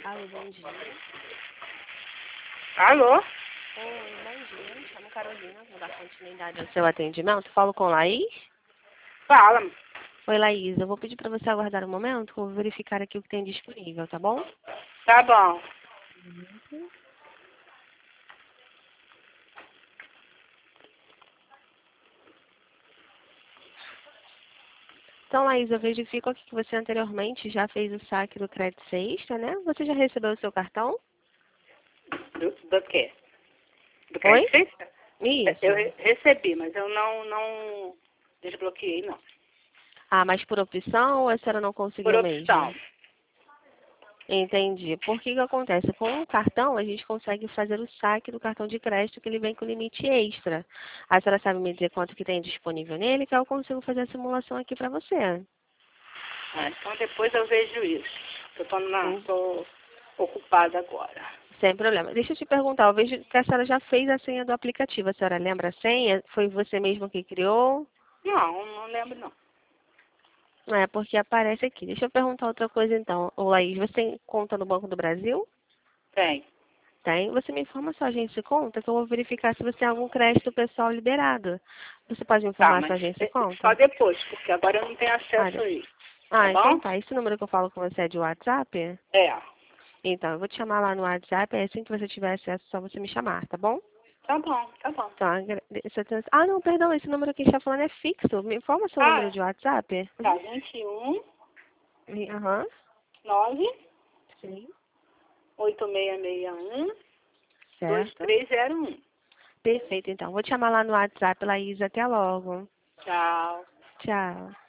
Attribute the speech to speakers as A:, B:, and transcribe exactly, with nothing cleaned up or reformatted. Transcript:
A: Alô, bom dia.
B: Alô?
A: Oi, bom dia. Me chamo Carolina, vou dar continuidade ao seu atendimento. Falo com Laís?
B: Fala.
A: Oi, Laís. Eu vou pedir para você aguardar um momento, que eu vou verificar aqui o que tem disponível, tá bom?
B: Tá bom.
A: Então, Laís, eu verifico aqui que você anteriormente já fez o saque do Crédito Sexta, né? Você já recebeu o seu cartão?
B: Do, do quê? Do
A: Oi?
B: crédito sexta?
A: Isso.
B: Eu re- recebi, mas eu não, não desbloqueei, não.
A: Ah, mas por opção ou a senhora não
B: Por
A: conseguiu
B: opção.
A: mesmo? Entendi. Por que que acontece? Com o cartão, a gente consegue fazer o saque do cartão de crédito, que ele vem com limite extra. A senhora sabe me dizer quanto que tem disponível nele, que eu consigo fazer a simulação aqui para você.
B: Ah, então depois eu vejo isso. Eu tô, na,
A: Hum,
B: tô ocupada agora.
A: Sem problema. Deixa eu te perguntar, eu vejo que a senhora já fez a senha do aplicativo. A senhora lembra a senha? Foi você mesmo que criou?
B: Não, não lembro não.
A: É, porque aparece aqui. Deixa eu perguntar outra coisa então. Ô, Laís, você tem conta no Banco do Brasil?
B: Tem.
A: Tem? Você me informa sua agência de conta, que eu vou verificar se você tem algum crédito pessoal liberado. Você pode me
B: Tá,
A: informar
B: mas
A: sua agência de
B: eh, só
A: conta?
B: depois, porque agora eu não tenho
A: Ah,
B: acesso
A: de-
B: a isso. Tá
A: ah, então
B: bom?
A: tá. Esse número que eu falo com você é de WhatsApp?
B: É.
A: Então, eu vou te chamar lá no WhatsApp, é assim que você tiver acesso, é só você me chamar, tá bom?
B: Tá bom, tá bom.
A: Então, agradeço a atenção. Ah, não, perdão, esse número que a gente está falando é fixo. Me informa seu número
B: Ah,
A: de WhatsApp.
B: tá.
A: Uhum.
B: vinte e um,
A: Aham,
B: nove,
A: sim,
B: oito seis seis um, dois
A: certo.
B: três zero um.
A: Perfeito, então. Vou te chamar lá no WhatsApp, Laís. Até logo.
B: Tchau.
A: Tchau.